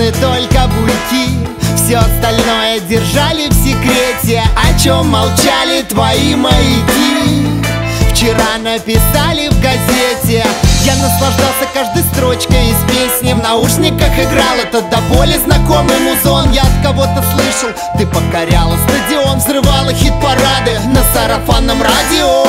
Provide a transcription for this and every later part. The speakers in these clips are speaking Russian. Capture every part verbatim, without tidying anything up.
известны только буйки. Все остальное держали в секрете, о чем молчали твои маяки. Вчера написали в газете, я наслаждался каждой строчкой из песни. В наушниках играл этот до боли знакомый музон. Я от кого-то слышал, ты покоряла стадион, взрывала хит-парады на сарафанном радио.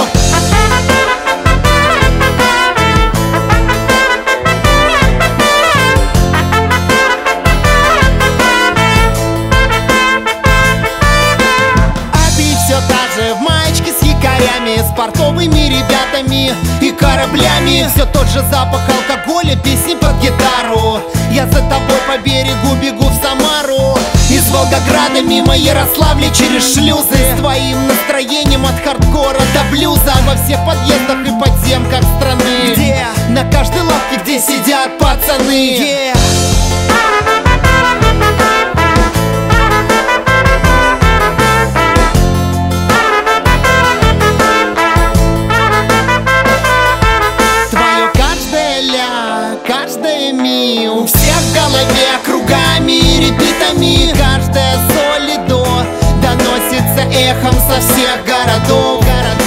В маечке с якорями, с портовыми ребятами и кораблями. Все тот же запах алкоголя, песни под гитару. Я за тобой по берегу бегу в Самару. Из Волгограда мимо Ярославля через шлюзы, с твоим настроением от хардкора до блюза. Во всех подъездах и подземках страны, где на каждой лавке, где сидят пацаны, yeah. Каждое ми у всех в голове кругами, репитами. Каждая соль и до доносится эхом со всех городов.